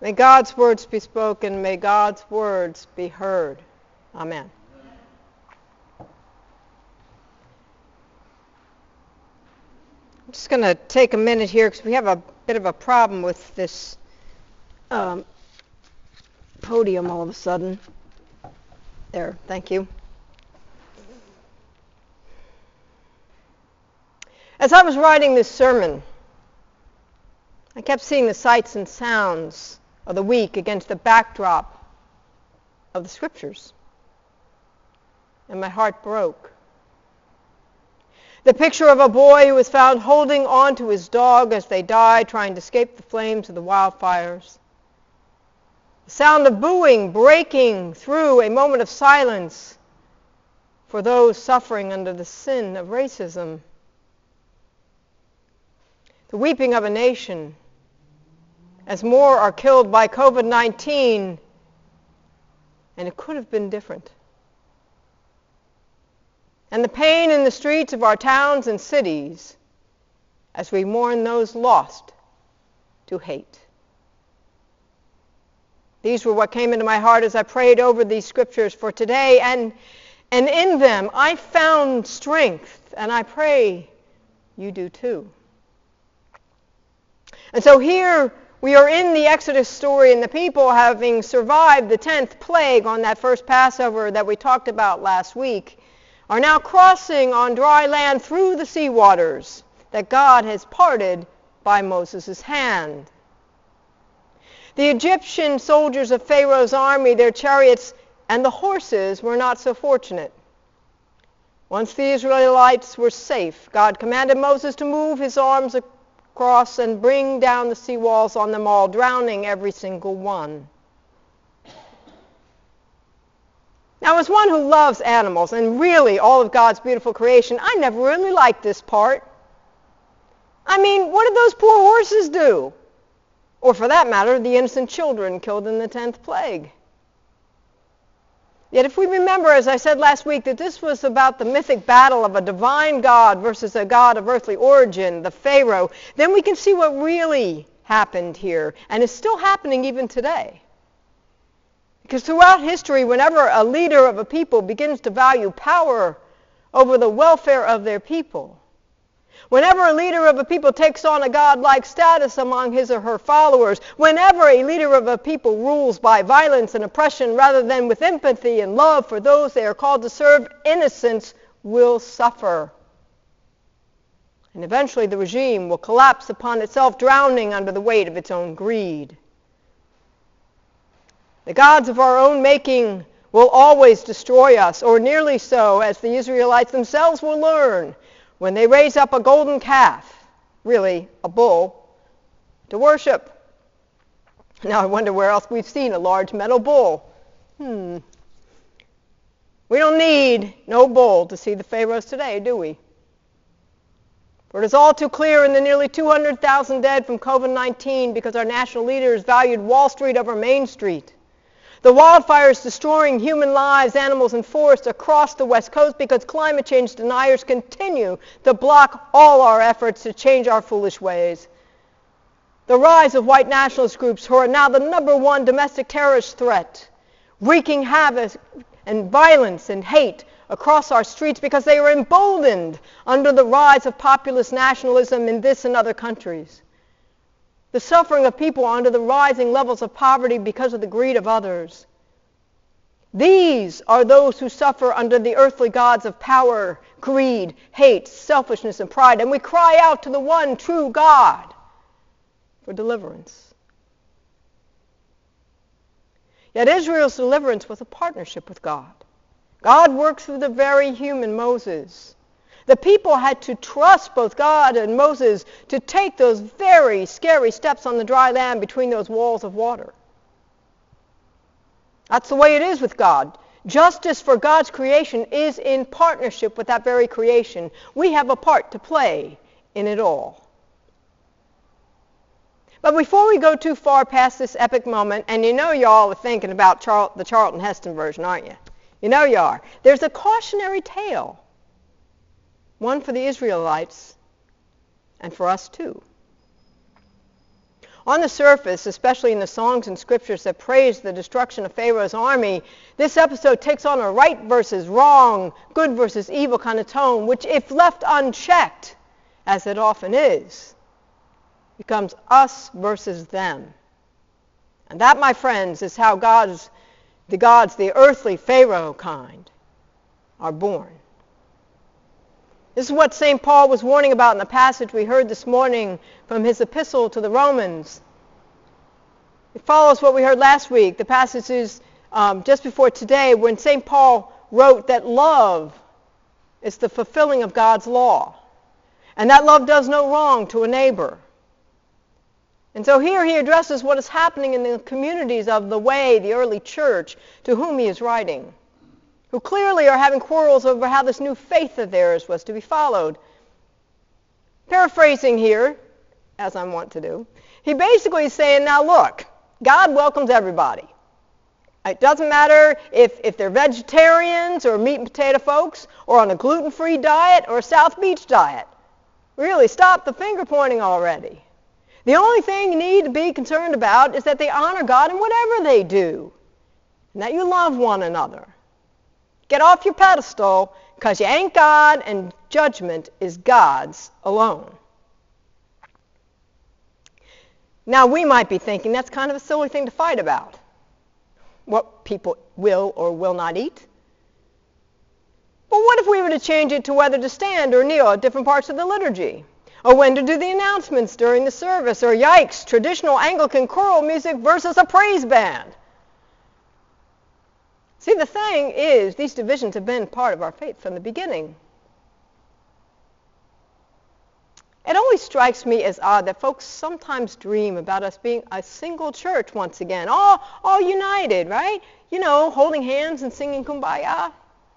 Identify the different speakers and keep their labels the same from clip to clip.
Speaker 1: May God's words be spoken. May God's words be heard. Amen. I'm just going to take a minute here because we have a bit of a problem with this podium all of a sudden. There, thank you. As I was writing this sermon, I kept seeing the sights and sounds of the week against the backdrop of the Scriptures, and my heart broke. The picture of a boy who was found holding on to his dog as they died, trying to escape the flames of the wildfires. The sound of booing breaking through a moment of silence for those suffering under the sin of racism. The weeping of a nation as more are killed by COVID-19, and it could have been different. And the pain in the streets of our towns and cities as we mourn those lost to hate. These were what came into my heart as I prayed over these scriptures for today, and in them I found strength, and I pray you do too. And so here we are in the Exodus story, and the people, having survived the 10th plague on that first Passover that we talked about last week, are now crossing on dry land through the sea waters that God has parted by Moses' hand. The Egyptian soldiers of Pharaoh's army, their chariots, and the horses were not so fortunate. Once the Israelites were safe, God commanded Moses to move his arms across and bring down the sea walls on them all, drowning every single one. Now, as one who loves animals and really all of God's beautiful creation, I never really liked this part. I mean, what did those poor horses do? Or for that matter, the innocent children killed in the 10th plague. Yet if we remember, as I said last week, that this was about the mythic battle of a divine God versus a God of earthly origin, the Pharaoh, then we can see what really happened here and is still happening even today. Because throughout history, whenever a leader of a people begins to value power over the welfare of their people, whenever a leader of a people takes on a godlike status among his or her followers, whenever a leader of a people rules by violence and oppression rather than with empathy and love for those they are called to serve, innocence will suffer. And eventually the regime will collapse upon itself, drowning under the weight of its own greed. The gods of our own making will always destroy us, or nearly so, as the Israelites themselves will learn when they raise up a golden calf, really a bull, to worship. Now I wonder where else we've seen a large metal bull. We don't need no bull to see the pharaohs today, do we? For it is all too clear in the nearly 200,000 dead from COVID-19 because our national leaders valued Wall Street over Main Street. The wildfires destroying human lives, animals, and forests across the West Coast because climate change deniers continue to block all our efforts to change our foolish ways. The rise of white nationalist groups who are now the #1 domestic terrorist threat, wreaking havoc and violence and hate across our streets because they are emboldened under the rise of populist nationalism in this and other countries. The suffering of people under the rising levels of poverty because of the greed of others. These are those who suffer under the earthly gods of power, greed, hate, selfishness, and pride. And we cry out to the one true God for deliverance. Yet Israel's deliverance was a partnership with God. God worked through the very human Moses. The people had to trust both God and Moses to take those very scary steps on the dry land between those walls of water. That's the way it is with God. Justice for God's creation is in partnership with that very creation. We have a part to play in it all. But before we go too far past this epic moment, and you know y'all are thinking about the Charlton Heston version, aren't you? You know you are. There's a cautionary tale. One for the Israelites and for us too. On the surface, especially in the songs and scriptures that praise the destruction of Pharaoh's army, this episode takes on a right versus wrong, good versus evil kind of tone, which if left unchecked, as it often is, becomes us versus them. And that, my friends, is how the earthly Pharaoh kind, are born. This is what St. Paul was warning about in the passage we heard this morning from his epistle to the Romans. It follows what we heard last week. The passage is just before today when St. Paul wrote that love is the fulfilling of God's law, and that love does no wrong to a neighbor. And so here he addresses what is happening in the communities of the Way, the early church, to whom he is writing, who clearly are having quarrels over how this new faith of theirs was to be followed. Paraphrasing here, as I want to do, he basically is saying, now look, God welcomes everybody. It doesn't matter if they're vegetarians or meat and potato folks or on a gluten-free diet or a South Beach diet. Really, stop the finger pointing already. The only thing you need to be concerned about is that they honor God in whatever they do, and that you love one another. Get off your pedestal, because you ain't God, and judgment is God's alone. Now, we might be thinking that's kind of a silly thing to fight about, what people will or will not eat. But what if we were to change it to whether to stand or kneel at different parts of the liturgy? Or when to do the announcements during the service? Or yikes, traditional Anglican choral music versus a praise band? See, the thing is, these divisions have been part of our faith from the beginning. It always strikes me as odd that folks sometimes dream about us being a single church once again, all united, right? You know, holding hands and singing Kumbaya.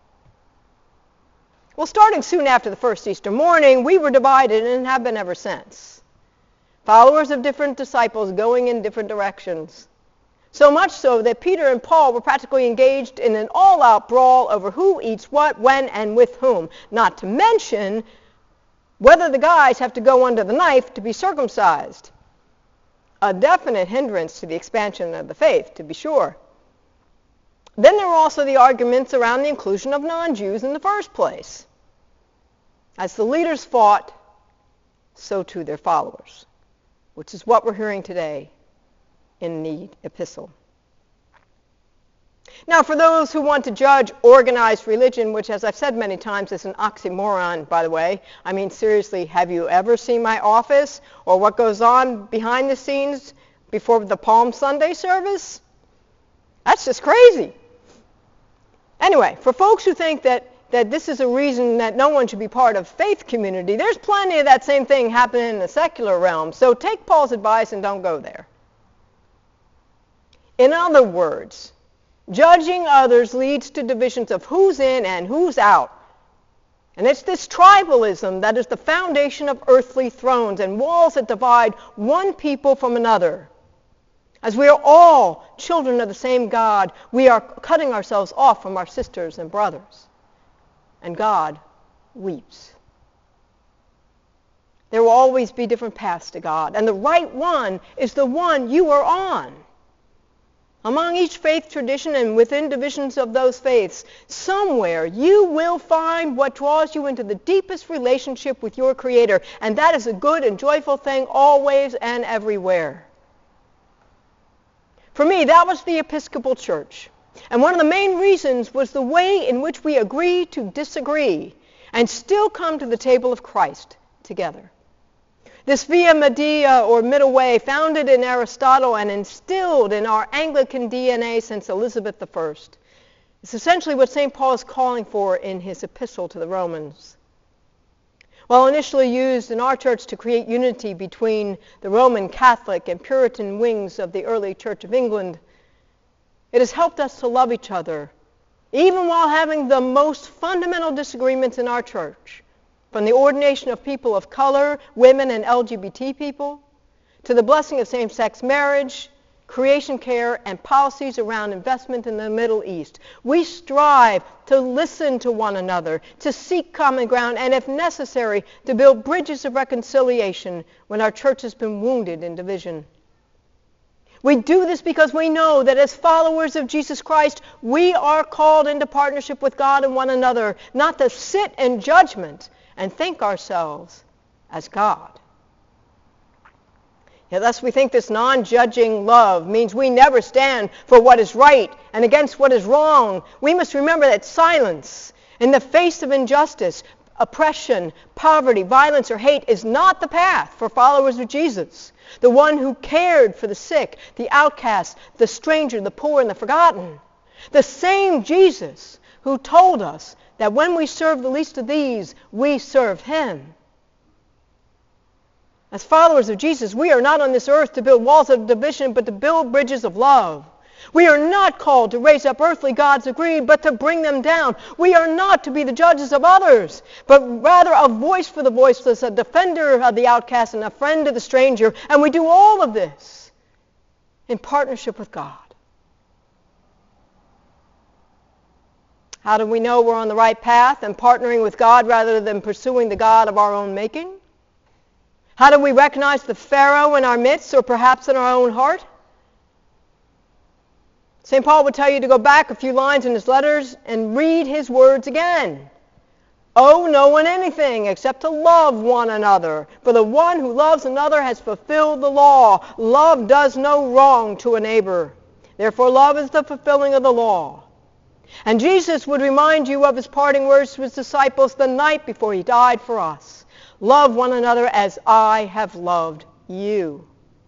Speaker 1: Well, starting soon after the first Easter morning, we were divided and have been ever since. Followers of different disciples going in different directions. So much so that Peter and Paul were practically engaged in an all-out brawl over who eats what, when, and with whom. Not to mention whether the guys have to go under the knife to be circumcised. A definite hindrance to the expansion of the faith, to be sure. Then there were also the arguments around the inclusion of non-Jews in the first place. As the leaders fought, so too their followers, which is what we're hearing today in the epistle. Now, for those who want to judge organized religion, which, as I've said many times, is an oxymoron, by the way. I mean, seriously, have you ever seen my office or what goes on behind the scenes before the Palm Sunday service? That's just crazy. Anyway, for folks who think that this is a reason that no one should be part of faith community, there's plenty of that same thing happening in the secular realm. So take Paul's advice and don't go there. In other words, judging others leads to divisions of who's in and who's out. And it's this tribalism that is the foundation of earthly thrones and walls that divide one people from another. As we are all children of the same God, we are cutting ourselves off from our sisters and brothers. And God weeps. There will always be different paths to God, and the right one is the one you are on. Among each faith tradition and within divisions of those faiths, somewhere you will find what draws you into the deepest relationship with your Creator, and that is a good and joyful thing always and everywhere. For me, that was the Episcopal Church. And one of the main reasons was the way in which we agree to disagree and still come to the table of Christ together. This via media, or middle way, founded in Aristotle and instilled in our Anglican DNA since Elizabeth I, is essentially what St. Paul is calling for in his epistle to the Romans. While initially used in our church to create unity between the Roman Catholic and Puritan wings of the early Church of England, it has helped us to love each other, even while having the most fundamental disagreements in our church, from the ordination of people of color, women, and LGBT people, to the blessing of same-sex marriage, creation care, and policies around investment in the Middle East. We strive to listen to one another, to seek common ground, and if necessary, to build bridges of reconciliation when our church has been wounded in division. We do this because we know that as followers of Jesus Christ, we are called into partnership with God and one another, not to sit in judgment and think ourselves as God. Yet thus we think this non-judging love means we never stand for what is right and against what is wrong. We must remember that silence in the face of injustice, oppression, poverty, violence, or hate is not the path for followers of Jesus, the one who cared for the sick, the outcast, the stranger, the poor, and the forgotten. The same Jesus who told us that when we serve the least of these, we serve him. As followers of Jesus, we are not on this earth to build walls of division, but to build bridges of love. We are not called to raise up earthly gods of greed, but to bring them down. We are not to be the judges of others, but rather a voice for the voiceless, a defender of the outcast, and a friend of the stranger. And we do all of this in partnership with God. How do we know we're on the right path and partnering with God rather than pursuing the God of our own making? How do we recognize the Pharaoh in our midst, or perhaps in our own heart? St. Paul would tell you to go back a few lines in his letters and read his words again. Owe no one anything except to love one another, for the one who loves another has fulfilled the law. Love does no wrong to a neighbor. Therefore, love is the fulfilling of the law. And Jesus would remind you of his parting words to his disciples the night before he died for us. Love one another as I have loved you.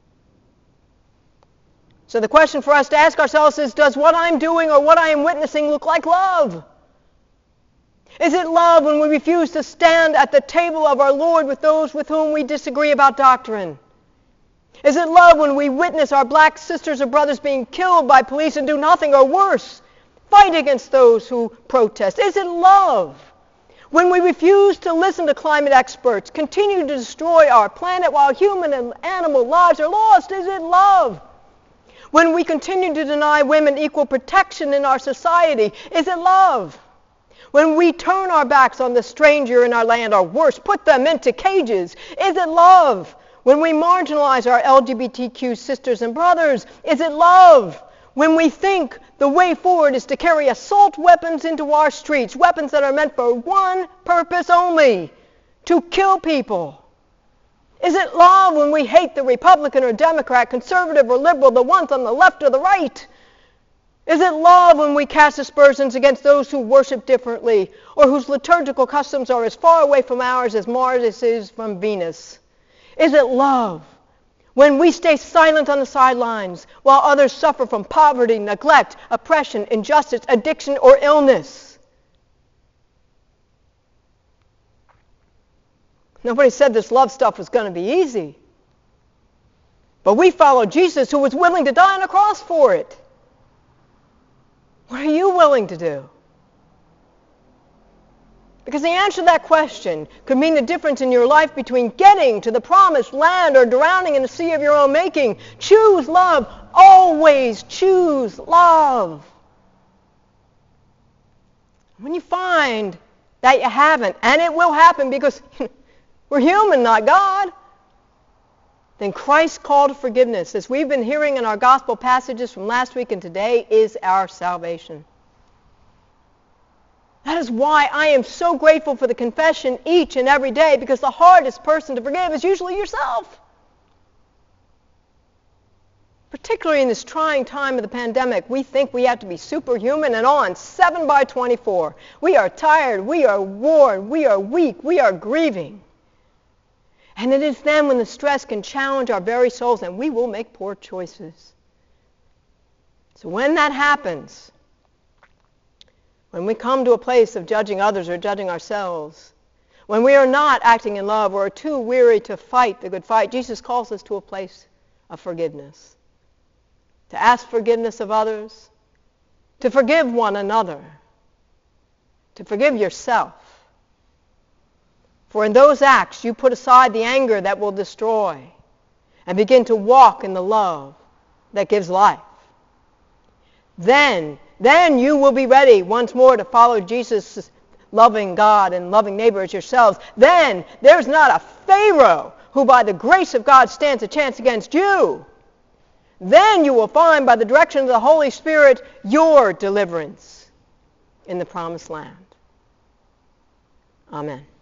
Speaker 1: So the question for us to ask ourselves is, does what I'm doing or what I am witnessing look like love? Is it love when we refuse to stand at the table of our Lord with those with whom we disagree about doctrine? Is it love when we witness our black sisters or brothers being killed by police and do nothing, or worse, fight against those who protest? Is it love when we refuse to listen to climate experts, continue to destroy our planet while human and animal lives are lost? Is it love when we continue to deny women equal protection in our society? Is it love when we turn our backs on the stranger in our land, or worse, put them into cages? Is it love when we marginalize our LGBTQ sisters and brothers? Is it love when we think the way forward is to carry assault weapons into our streets, weapons that are meant for one purpose only, to kill people? Is it love when we hate the Republican or Democrat, conservative or liberal, the ones on the left or the right? Is it love when we cast aspersions against those who worship differently, or whose liturgical customs are as far away from ours as Mars is from Venus? Is it love when we stay silent on the sidelines while others suffer from poverty, neglect, oppression, injustice, addiction, or illness? Nobody said this love stuff was going to be easy. But we follow Jesus, who was willing to die on a cross for it. What are you willing to do? Because the answer to that question could mean the difference in your life between getting to the promised land or drowning in a sea of your own making. Choose love. Always choose love. When you find that you haven't, and it will happen because we're human, not God, then Christ's call to forgiveness, as we've been hearing in our gospel passages from last week and today, is our salvation. That is why I am so grateful for the confession each and every day, because the hardest person to forgive is usually yourself. Particularly in this trying time of the pandemic, we think we have to be superhuman and on 7/24. We are tired, we are worn, we are weak, we are grieving. And it is then when the stress can challenge our very souls and we will make poor choices. So when that happens, when we come to a place of judging others or judging ourselves, when we are not acting in love or are too weary to fight the good fight, Jesus calls us to a place of forgiveness. To ask forgiveness of others, to forgive one another, to forgive yourself. For in those acts you put aside the anger that will destroy and begin to walk in the love that gives life. Then you will be ready once more to follow Jesus, loving God and loving neighbor as yourselves. Then there's not a Pharaoh who by the grace of God stands a chance against you. Then you will find, by the direction of the Holy Spirit, your deliverance in the promised land. Amen.